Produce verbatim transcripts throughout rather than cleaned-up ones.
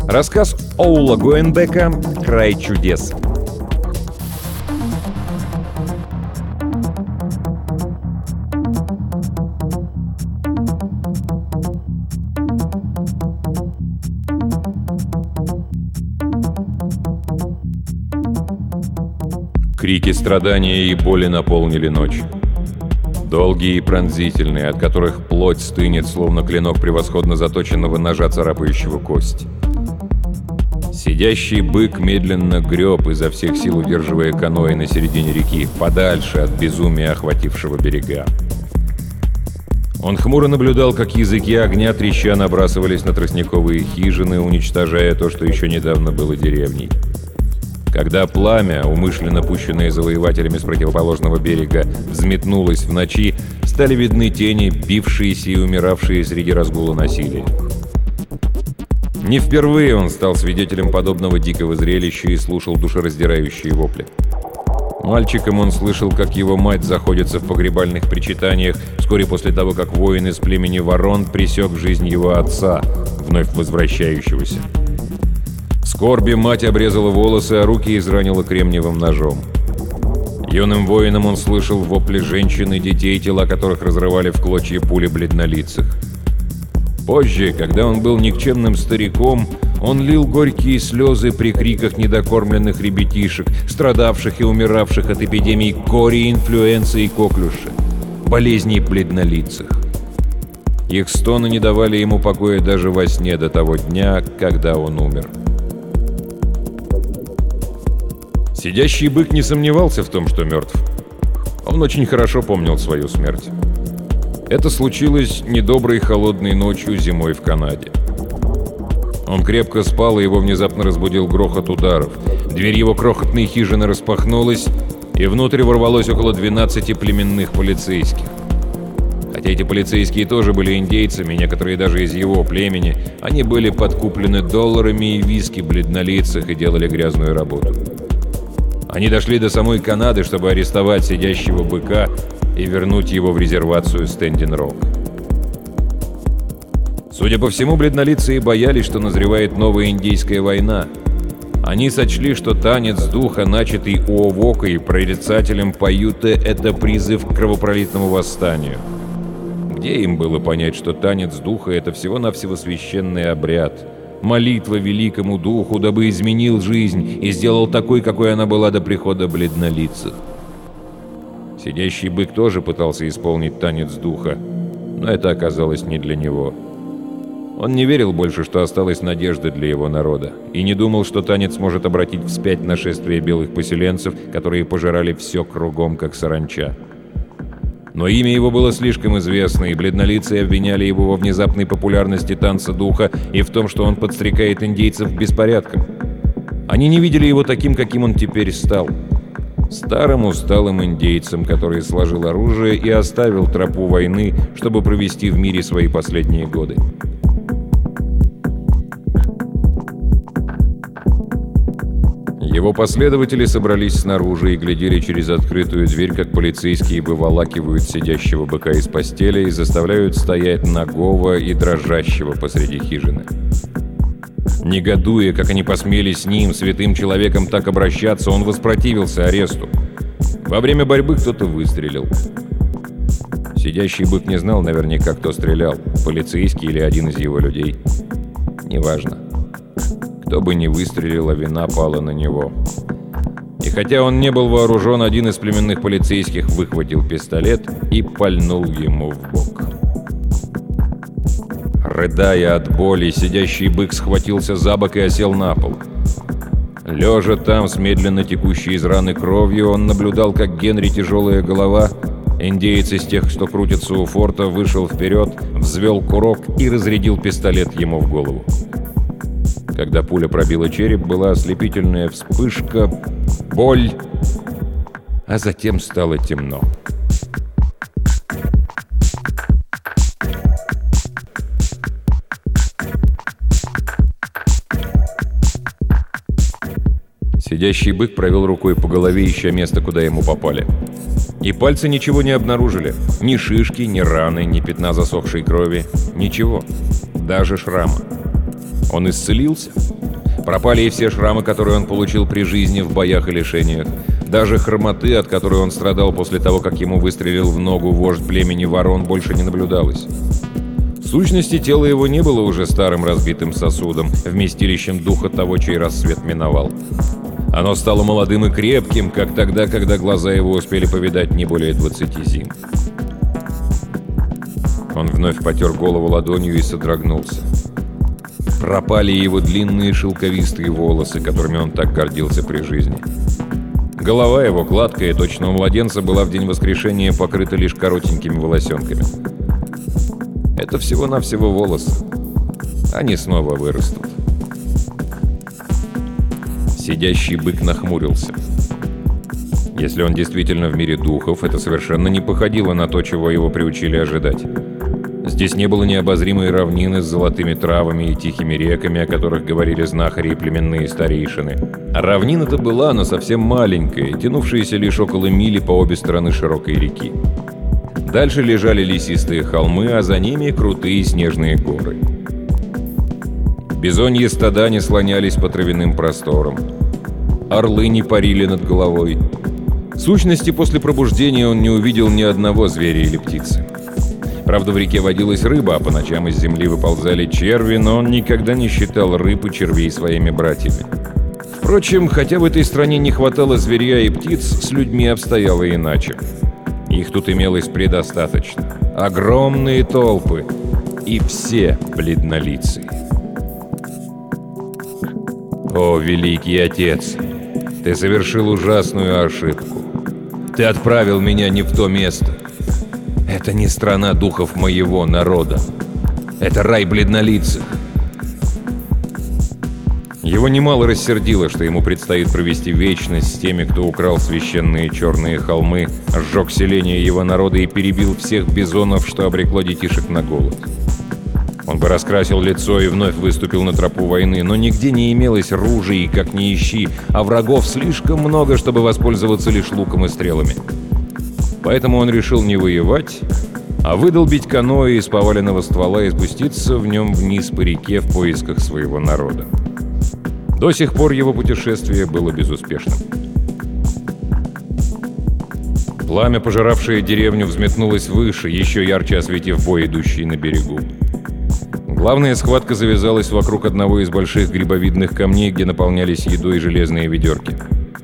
Рассказ Оула Гоенбека «Край чудес». Крики страдания и боли наполнили ночь. Долгие и пронзительные, от которых плоть стынет, словно клинок превосходно заточенного ножа, царапающего кость. Сидящий бык медленно греб, изо всех сил удерживая каноэ на середине реки, подальше от безумия, охватившего берега. Он хмуро наблюдал, как языки огня треща набрасывались на тростниковые хижины, уничтожая то, что еще недавно было деревней. Когда пламя, умышленно пущенное завоевателями с противоположного берега, взметнулось в ночи, стали видны тени, бившиеся и умиравшие среди разгула насилия. Не впервые он стал свидетелем подобного дикого зрелища и слушал душераздирающие вопли. Мальчиком он слышал, как его мать заходится в погребальных причитаниях вскоре после того, как воин из племени Ворон пресек жизнь его отца, вновь возвращающегося. В скорби мать обрезала волосы, а руки изранила кремниевым ножом. Юным воином он слышал вопли женщин и детей, тела которых разрывали в клочья пули бледнолицых. Позже, когда он был никчемным стариком, он лил горькие слезы при криках недокормленных ребятишек, страдавших и умиравших от эпидемий кори, инфлюенции и коклюша, болезней бледнолицых. Их стоны не давали ему покоя даже во сне до того дня, когда он умер. Сидящий бык не сомневался в том, что мертв. Он очень хорошо помнил свою смерть. Это случилось недоброй холодной ночью зимой в Канаде. Он крепко спал, и его внезапно разбудил грохот ударов. Дверь его крохотной хижины распахнулась, и внутрь ворвалось около двенадцати племенных полицейских. Хотя эти полицейские тоже были индейцами, некоторые даже из его племени, они были подкуплены долларами и виски бледнолицых и делали грязную работу. Они дошли до самой Канады, чтобы арестовать сидящего быка и вернуть его в резервацию Стендин-Рок. Судя по всему, бледнолицые боялись, что назревает новая индейская война. Они сочли, что танец духа, начатый Уовокой, прорицателем Паюте, это призыв к кровопролитному восстанию. Где им было понять, что танец духа — это всего-навсего священный обряд, молитва великому духу, дабы изменил жизнь и сделал такой, какой она была до прихода бледнолицых? Сидящий бык тоже пытался исполнить танец духа, но это оказалось не для него. Он не верил больше, что осталась надежда для его народа, и не думал, что танец может обратить вспять нашествие белых поселенцев, которые пожирали все кругом, как саранча. Но имя его было слишком известно, и бледнолицые обвиняли его во внезапной популярности танца духа и в том, что он подстрекает индейцев к беспорядкам. Они не видели его таким, каким он теперь стал. Старым усталым индейцем, который сложил оружие и оставил тропу войны, чтобы провести в мире свои последние годы. Его последователи собрались снаружи и глядели через открытую дверь, как полицейские выволакивают сидящего быка из постели и заставляют стоять нагого и дрожащего посреди хижины. Негодуя, как они посмели с ним, святым человеком, так обращаться, он воспротивился аресту. Во время борьбы кто-то выстрелил. Сидящий бык не знал наверняка, кто стрелял, полицейский или один из его людей. Неважно. Кто бы ни выстрелил, а вина пала на него. И хотя он не был вооружен, один из племенных полицейских выхватил пистолет и пальнул ему в бок. Рыдая от боли, сидящий бык схватился за бок и осел на пол. Лежа там, с медленно текущей из раны кровью, он наблюдал, как Генри Тяжелая Голова, индеец из тех, что крутится у форта, вышел вперед, взвел курок и разрядил пистолет ему в голову. Когда пуля пробила череп, была ослепительная вспышка, боль, а затем стало темно. Сидящий бык провел рукой по голове, ища место, куда ему попали. И пальцы ничего не обнаружили. Ни шишки, ни раны, ни пятна засохшей крови. Ничего. Даже шрама. Он исцелился. Пропали и все шрамы, которые он получил при жизни в боях и лишениях. Даже хромоты, от которой он страдал после того, как ему выстрелил в ногу вождь племени ворон, больше не наблюдалось. В сущности, тело его не было уже старым разбитым сосудом, вместилищем духа того, чей рассвет миновал. Оно стало молодым и крепким, как тогда, когда глаза его успели повидать не более двадцати зим. Он вновь потер голову ладонью и содрогнулся. Пропали его длинные шелковистые волосы, которыми он так гордился при жизни. Голова его, гладкая, точно у младенца, была в день воскрешения покрыта лишь коротенькими волосенками. Это всего-навсего волосы. Они снова вырастут. Сидящий бык нахмурился. Если он действительно в мире духов, это совершенно не походило на то, чего его приучили ожидать. Здесь не было необозримой равнины с золотыми травами и тихими реками, о которых говорили знахари и племенные старейшины. А равнина-то была, но совсем маленькая, тянувшаяся лишь около мили по обе стороны широкой реки. Дальше лежали лесистые холмы, а за ними крутые снежные горы. Бизоньи стада не слонялись по травяным просторам. Орлы не парили над головой. В сущности, после пробуждения он не увидел ни одного зверя или птицы. Правда, в реке водилась рыба, а по ночам из земли выползали черви, но он никогда не считал рыб и червей своими братьями. Впрочем, хотя в этой стране не хватало зверя и птиц, с людьми обстояло иначе. Их тут имелось предостаточно. Огромные толпы. И все бледнолицые. «О, великий отец, ты совершил ужасную ошибку. Ты отправил меня не в то место. Это не страна духов моего народа. Это рай бледнолицых». Его немало рассердило, что ему предстоит провести вечность с теми, кто украл священные черные холмы, сжег селение его народа и перебил всех бизонов, что обрекло детишек на голод. Он бы раскрасил лицо и вновь выступил на тропу войны, но нигде не имелось ружей, как ни ищи, а врагов слишком много, чтобы воспользоваться лишь луком и стрелами. Поэтому он решил не воевать, а выдолбить каноэ из поваленного ствола и спуститься в нем вниз по реке в поисках своего народа. До сих пор его путешествие было безуспешным. Пламя, пожиравшее деревню, взметнулось выше, еще ярче осветив бой, идущий на берегу. Главная схватка завязалась вокруг одного из больших грибовидных камней, где наполнялись едой железные ведерки.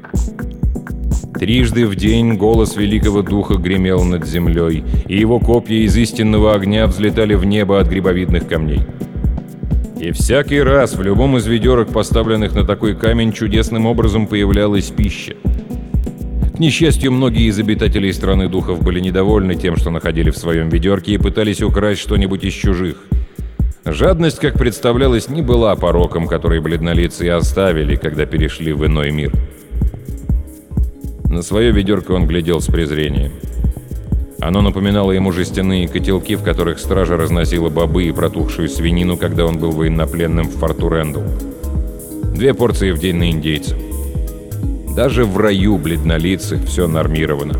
Трижды в день голос Великого Духа гремел над землей, и его копья из истинного огня взлетали в небо от грибовидных камней. И всякий раз в любом из ведерок, поставленных на такой камень, чудесным образом появлялась пища. К несчастью, многие из обитателей страны духов были недовольны тем, что находили в своем ведерке, и пытались украсть что-нибудь из чужих. Жадность, как представлялось, не была пороком, который бледнолицые оставили, когда перешли в иной мир. На свое ведерко он глядел с презрением. Оно напоминало ему жестяные котелки, в которых стража разносила бобы и протухшую свинину, когда он был военнопленным в форту Рэндалл. Две порции в день на индейца. Даже в раю бледнолицых все нормировано.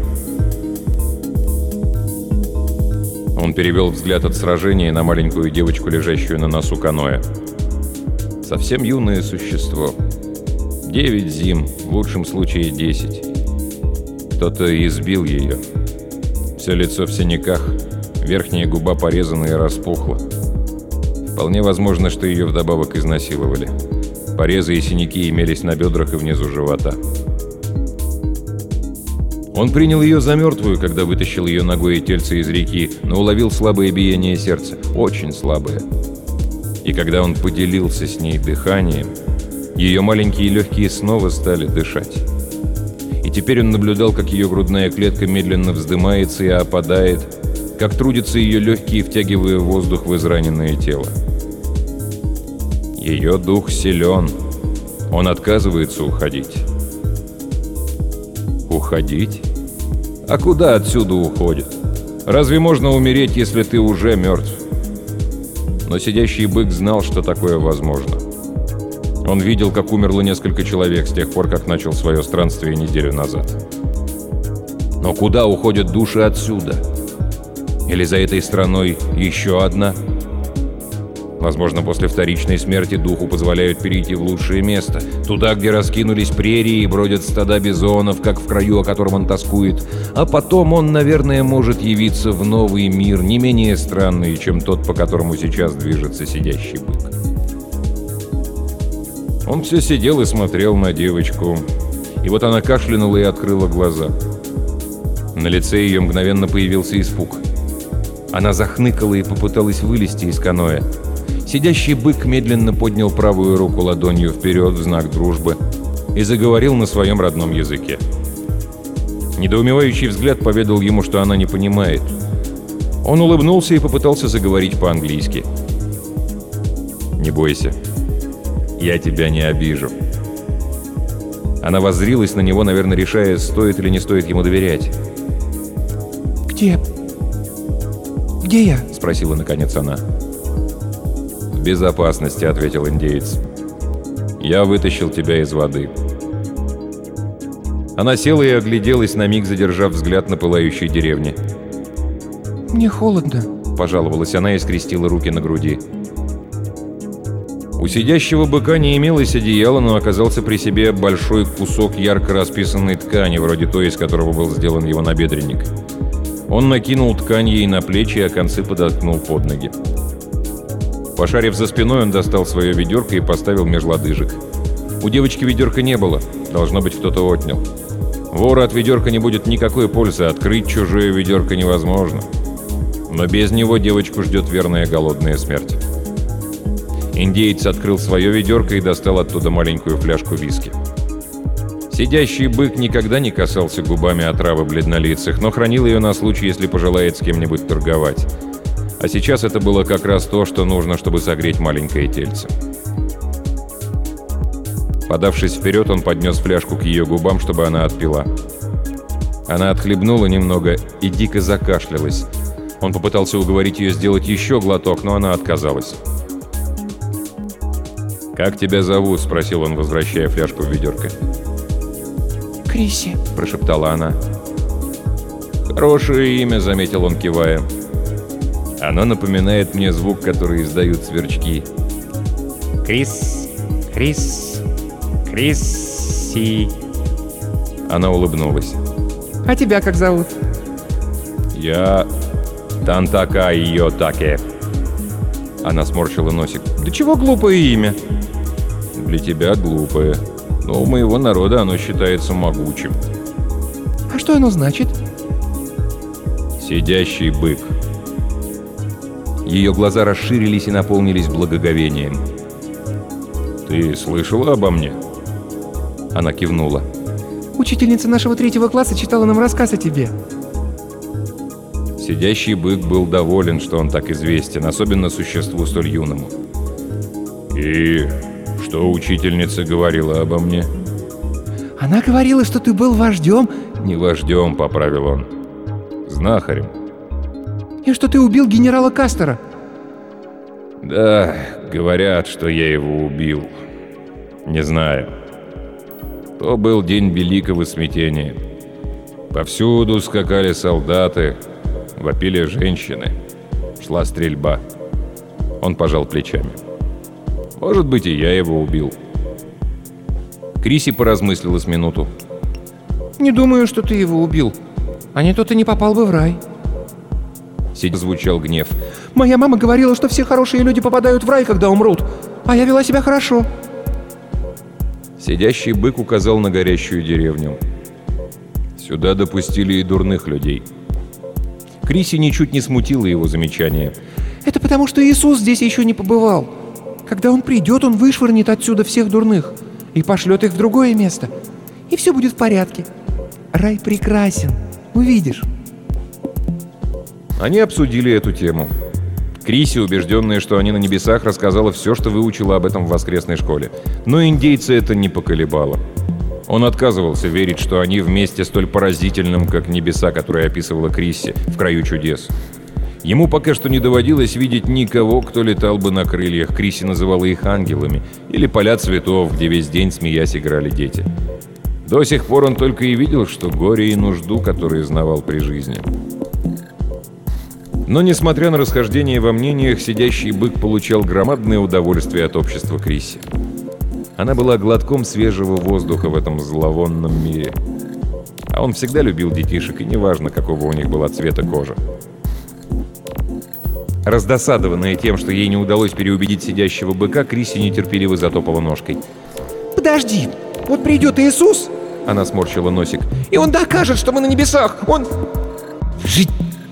Он перевел взгляд от сражения на маленькую девочку, лежащую на носу каноэ. Совсем юное существо. Девять зим, в лучшем случае десять. Кто-то избил ее. Все лицо в синяках, верхняя губа порезана и распухла. Вполне возможно, что ее вдобавок изнасиловали. Порезы и синяки имелись на бедрах и внизу живота. Он принял ее за мертвую, когда вытащил ее ногой и тельце из реки, но уловил слабое биение сердца, очень слабое. И когда он поделился с ней дыханием, ее маленькие легкие снова стали дышать. И теперь он наблюдал, как ее грудная клетка медленно вздымается и опадает, как трудятся ее легкие, втягивая воздух в израненное тело. Ее дух силен. Он отказывается уходить. Уходить? А куда отсюда уходит? Разве можно умереть, если ты уже мертв? Но сидящий бык знал, что такое возможно. Он видел, как умерло несколько человек с тех пор, как начал свое странствие неделю назад. Но куда уходят души отсюда? Или за этой страной еще одна? Возможно, после вторичной смерти духу позволяют перейти в лучшее место. Туда, где раскинулись прерии и бродят стада бизонов, как в краю, о котором он тоскует. А потом он, наверное, может явиться в новый мир, не менее странный, чем тот, по которому сейчас движется сидящий бык. Он все сидел и смотрел на девочку. И вот она кашлянула и открыла глаза. На лице ее мгновенно появился испуг. Она захныкала и попыталась вылезти из каноэ. Сидящий бык медленно поднял правую руку ладонью вперед в знак дружбы и заговорил на своем родном языке. Недоумевающий взгляд поведал ему, что она не понимает. Он улыбнулся и попытался заговорить по-английски. «Не бойся, я тебя не обижу». Она воззрилась на него, наверное, решая, стоит или не стоит ему доверять. «Где? Где я?» — спросила наконец она. «В безопасности», — ответил индеец. «Я вытащил тебя из воды». Она села и огляделась, на миг задержав взгляд на пылающей деревне. «Мне холодно», — пожаловалась она и скрестила руки на груди. У сидящего быка не имелось одеяла, но оказался при себе большой кусок ярко расписанной ткани, вроде той, из которого был сделан его набедренник. Он накинул ткань ей на плечи, а концы подоткнул под ноги. Пошарив за спиной, он достал свое ведерко и поставил меж лодыжек. У девочки ведерка не было, должно быть, кто-то отнял. Вору от ведерка не будет никакой пользы, открыть чужое ведерко невозможно. Но без него девочку ждет верная голодная смерть. Индеец открыл свое ведерко и достал оттуда маленькую фляжку виски. Сидящий бык никогда не касался губами отравы бледнолицых, но хранил ее на случай, если пожелает с кем-нибудь торговать. А сейчас это было как раз то, что нужно, чтобы согреть маленькое тельце. Подавшись вперед, он поднес фляжку к ее губам, чтобы она отпила. Она отхлебнула немного и дико закашлялась. Он попытался уговорить ее сделать еще глоток, но она отказалась. «Как тебя зовут?» — спросил он, возвращая фляжку в ведерко. «Крисси», — прошептала она. «Хорошее имя», — заметил он, кивая. «Оно напоминает мне звук, который издают сверчки. Крис, Крис, Крисси». Она улыбнулась. «А тебя как зовут?» «Я Тантака Йотаке». Она сморщила носик. «Да чего глупое имя?» «Для тебя глупое. Но у моего народа оно считается могучим». «А что оно значит?» «Сидящий бык». Ее глаза расширились и наполнились благоговением. «Ты слышала обо мне?» Она кивнула. «Учительница нашего третьего класса читала нам рассказ о тебе». Сидящий бык был доволен, что он так известен, особенно существу столь юному. «И что учительница говорила обо мне?» «Она говорила, что ты был вождем». «Не вождем», — поправил он. «Знахарем». «И что ты убил генерала Кастера». «Да, говорят, что я его убил. Не знаю. То был день великого смятения. Повсюду скакали солдаты, вопили женщины. Шла стрельба». Он пожал плечами. «Может быть, и я его убил». Крисси поразмыслила с минуту. «Не думаю, что ты его убил. А не то ты не попал бы в рай». Сидя звучал гнев. «Моя мама говорила, что все хорошие люди попадают в рай, когда умрут. А я вела себя хорошо». Сидящий бык указал на горящую деревню. «Сюда допустили и дурных людей». Крисси ничуть не смутило его замечание. «Это потому, что Иисус здесь еще не побывал. Когда Он придет, Он вышвырнет отсюда всех дурных и пошлет их в другое место. И все будет в порядке. Рай прекрасен. Увидишь». Они обсудили эту тему. Крисси, убежденная, что они на небесах, рассказала все, что выучила об этом в воскресной школе. Но индейца это не поколебало. Он отказывался верить, что они вместе столь поразительным, как небеса, которые описывала Крисси, в краю чудес. Ему пока что не доводилось видеть никого, кто летал бы на крыльях. Крисси называла их ангелами. Или поля цветов, где весь день, смеясь, играли дети. До сих пор он только и видел, что горе и нужду, которые знавал при жизни. Но, несмотря на расхождение во мнениях, сидящий бык получал громадное удовольствие от общества Крисси. Она была глотком свежего воздуха в этом зловонном мире. А он всегда любил детишек, и неважно, какого у них была цвета кожа. Раздосадованная тем, что ей не удалось переубедить сидящего быка, Крисси нетерпеливо затопала ножкой. «Подожди, вот придет Иисус!» Она сморщила носик. «И он докажет, что мы на небесах! Он...» «Жить!»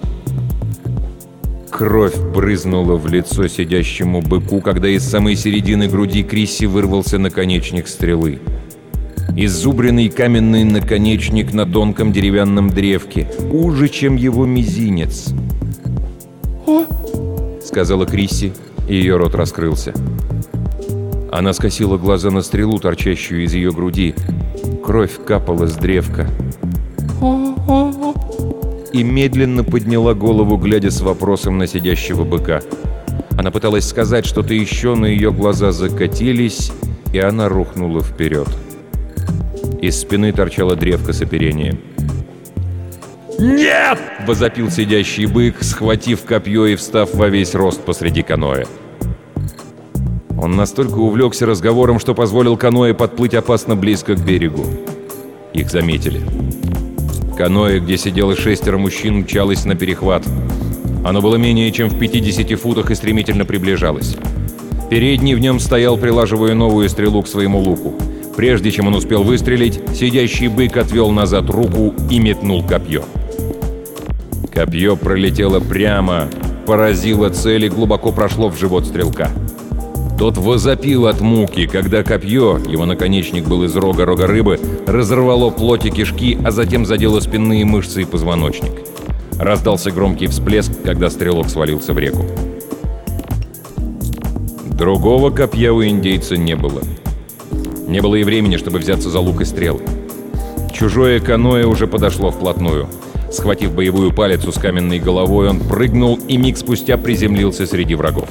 Кровь брызнула в лицо сидящему быку, когда из самой середины груди Крисси вырвался наконечник стрелы. Иззубренный каменный наконечник на тонком деревянном древке, уже чем его мизинец. «О!» — сказала Крисси, и ее рот раскрылся. Она скосила глаза на стрелу, торчащую из ее груди. Кровь капала с древка. «О-о-о!» И медленно подняла голову, глядя с вопросом на сидящего быка. Она пыталась сказать что-то еще, но ее глаза закатились, и она рухнула вперед. Из спины торчала древко с оперением. «Нет!» — возопил сидящий бык, схватив копье и встав во весь рост посреди каноэ. Он настолько увлекся разговором, что позволил каноэ подплыть опасно близко к берегу. Их заметили. Каноэ, где сидело шестеро мужчин, мчалось на перехват. Оно было менее чем в пятидесяти футах и стремительно приближалось. Передний в нем стоял, прилаживая новую стрелу к своему луку. Прежде чем он успел выстрелить, сидящий бык отвел назад руку и метнул копье. Копье пролетело прямо, поразило цель и глубоко прошло в живот стрелка. Тот возопил от муки, когда копье, его наконечник был из рога рога рыбы, разорвало плоть и кишки, а затем задело спинные мышцы и позвоночник. Раздался громкий всплеск, когда стрелок свалился в реку. Другого копья у индейца не было. Не было и времени, чтобы взяться за лук и стрелы. Чужое каноэ уже подошло вплотную. Схватив боевую палицу с каменной головой, он прыгнул и миг спустя приземлился среди врагов.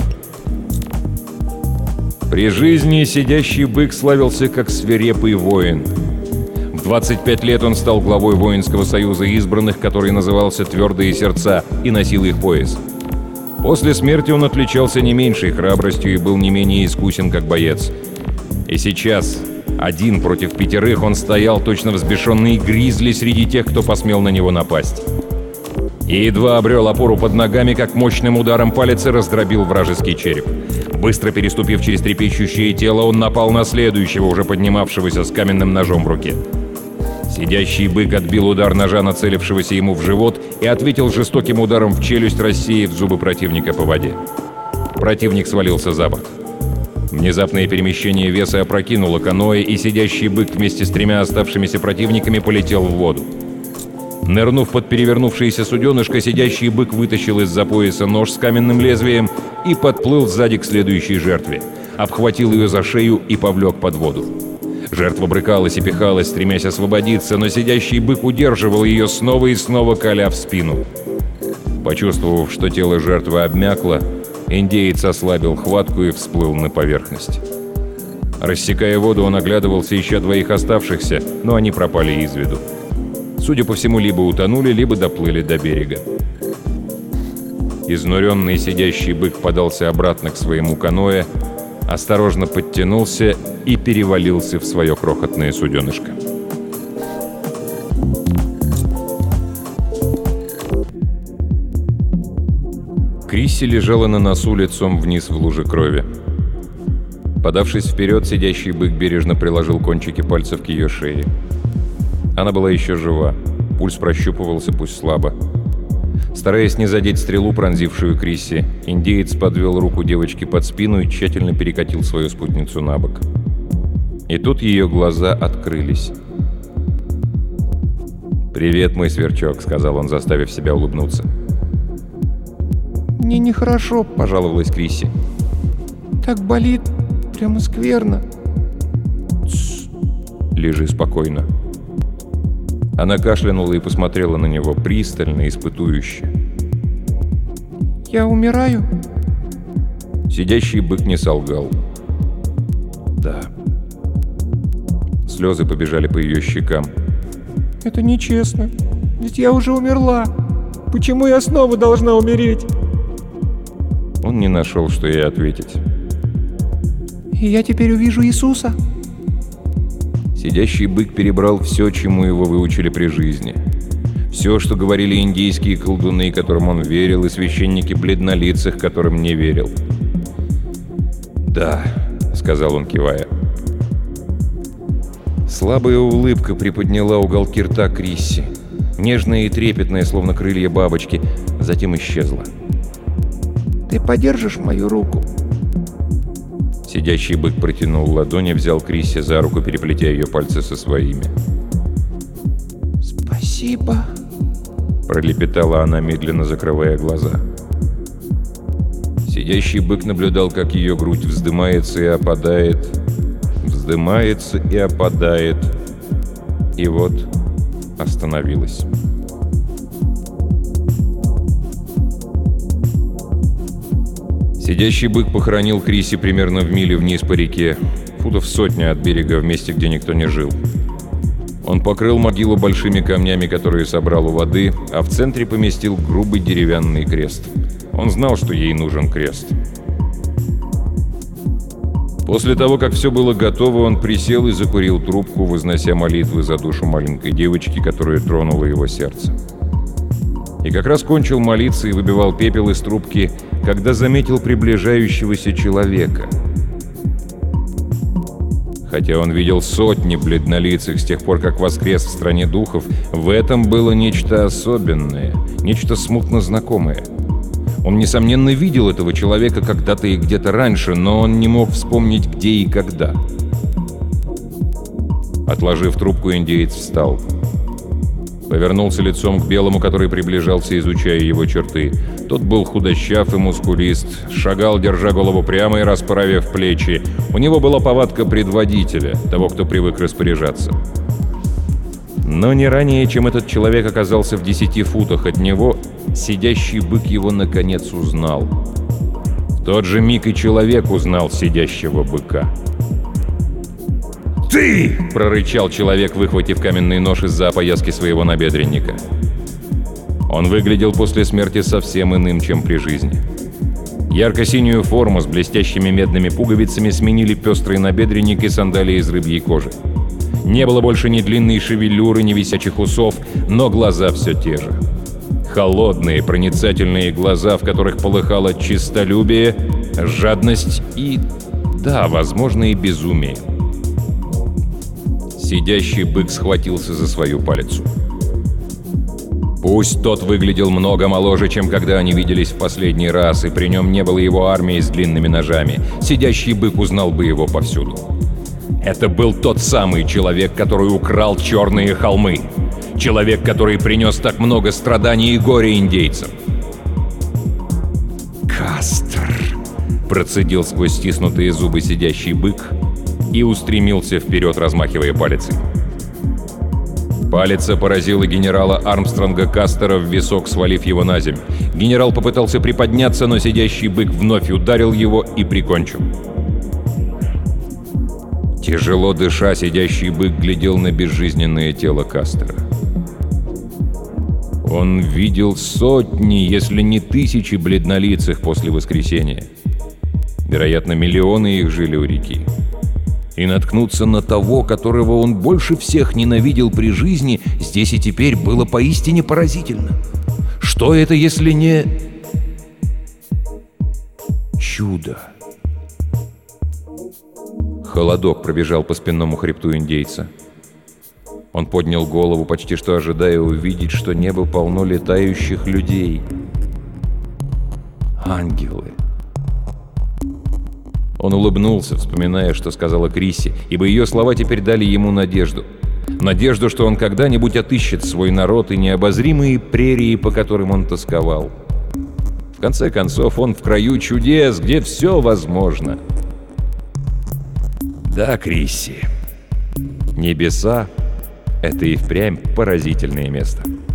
При жизни сидящий бык славился как свирепый воин. В двадцать пять лет он стал главой воинского союза избранных, который назывался «Твердые сердца», и носил их пояс. После смерти он отличался не меньшей храбростью и был не менее искусен как боец. И сейчас, один против пятерых, он стоял точно взбешенный гризли среди тех, кто посмел на него напасть. И едва обрел опору под ногами, как мощным ударом палицы раздробил вражеский череп. Быстро переступив через трепещущее тело, он напал на следующего, уже поднимавшегося с каменным ножом в руке. Сидящий бык отбил удар ножа, нацелившегося ему в живот, и ответил жестоким ударом в челюсть, рассеяв зубы противника по воде. Противник свалился за борт. Внезапное перемещение веса опрокинуло каноэ, и сидящий бык вместе с тремя оставшимися противниками полетел в воду. Нырнув под перевернувшееся суденышко, сидящий бык вытащил из-за пояса нож с каменным лезвием и подплыл сзади к следующей жертве. Обхватил ее за шею и повлек под воду. Жертва брыкалась и пихалась, стремясь освободиться, но сидящий бык удерживал ее, снова и снова коля в спину. Почувствовав, что тело жертвы обмякло, индеец ослабил хватку и всплыл на поверхность. Рассекая воду, он оглядывался, ища двоих оставшихся, но они пропали из виду. Судя по всему, либо утонули, либо доплыли до берега. Изнуренный сидящий бык подался обратно к своему каноэ, осторожно подтянулся и перевалился в свое крохотное суденышко. Крисси лежала на носу лицом вниз в луже крови. Подавшись вперед, сидящий бык бережно приложил кончики пальцев к ее шее. Она была еще жива. Пульс прощупывался, пусть слабо. Стараясь не задеть стрелу, пронзившую Крисси, индеец подвел руку девочки под спину и тщательно перекатил свою спутницу на бок. И тут ее глаза открылись. «Привет, мой сверчок», — сказал он, заставив себя улыбнуться. «Мне нехорошо», — пожаловалась Крисси. «Так болит, прямо скверно». «Тссс, лежи спокойно». Она кашлянула и посмотрела на него пристально, испытующе. «Я умираю?» Сидящий бык не солгал. «Да». Слезы побежали по ее щекам. «Это нечестно. Ведь я уже умерла. Почему я снова должна умереть?» Он не нашел, что ей ответить. «И я теперь увижу Иисуса?» Сидящий бык перебрал все, чему его выучили при жизни. Все, что говорили индийские колдуны, которым он верил, и священники бледнолицых, которым не верил. «Да», — сказал он, кивая. Слабая улыбка приподняла уголки рта Крисси, нежная и трепетная, словно крылья бабочки, затем исчезла. «Ты подержишь мою руку?» Сидящий бык протянул ладони, взял Крисси за руку, переплетя ее пальцы со своими. «Спасибо», — пролепетала она, медленно закрывая глаза. Сидящий бык наблюдал, как ее грудь вздымается и опадает, вздымается и опадает, и вот остановилась. Сидящий бык похоронил Крисси примерно в миле вниз по реке, футов сотни от берега, в месте, где никто не жил. Он покрыл могилу большими камнями, которые собрал у воды, а в центре поместил грубый деревянный крест. Он знал, что ей нужен крест. После того, как все было готово, он присел и закурил трубку, вознося молитвы за душу маленькой девочки, которая тронула его сердце. И как раз кончил молиться и выбивал пепел из трубки, когда заметил приближающегося человека. Хотя он видел сотни бледнолицых с тех пор, как воскрес в стране духов, в этом было нечто особенное, нечто смутно знакомое. Он, несомненно, видел этого человека когда-то и где-то раньше, но он не мог вспомнить, где и когда. Отложив трубку, индеец встал. Повернулся лицом к белому, который приближался, изучая его черты. Тот был худощав и мускулист, шагал, держа голову прямо и расправив плечи. У него была повадка предводителя, того, кто привык распоряжаться. Но не ранее, чем этот человек оказался в десяти футах от него, сидящий бык его наконец узнал. В тот же миг и человек узнал сидящего быка. «Ты!» — прорычал человек, выхватив каменный нож из-за опояски своего набедренника. Он выглядел после смерти совсем иным, чем при жизни. Ярко-синюю форму с блестящими медными пуговицами сменили пестрый набедренник и сандалии из рыбьей кожи. Не было больше ни длинной шевелюры, ни висячих усов, но глаза все те же. Холодные, проницательные глаза, в которых полыхало честолюбие, жадность и, да, возможно, и безумие. Сидящий бык схватился за свою палицу. Пусть тот выглядел много моложе, чем когда они виделись в последний раз, и при нем не было его армии с длинными ножами, сидящий бык узнал бы его повсюду. Это был тот самый человек, который украл черные холмы. Человек, который принес так много страданий и горя индейцам. «Кастер!» — процедил сквозь стиснутые зубы сидящий бык и устремился вперед, размахивая палицей. Палица поразила генерала Армстронга Кастера в висок, свалив его на землю. Генерал попытался приподняться, но сидящий бык вновь ударил его и прикончил. Тяжело дыша, сидящий бык глядел на безжизненное тело Кастера. Он видел сотни, если не тысячи бледнолицых после воскресения. Вероятно, миллионы их жили у реки. И наткнуться на того, которого он больше всех ненавидел при жизни, здесь и теперь было поистине поразительно. Что это, если не... чудо? Холодок пробежал по спинному хребту индейца. Он поднял голову, почти что ожидая увидеть, что небо полно летающих людей. Ангелы. Он улыбнулся, вспоминая, что сказала Крисси, ибо ее слова теперь дали ему надежду. Надежду, что он когда-нибудь отыщет свой народ и необозримые прерии, по которым он тосковал. В конце концов, он в краю чудес, где все возможно. Да, Крисси, небеса — это и впрямь поразительное место.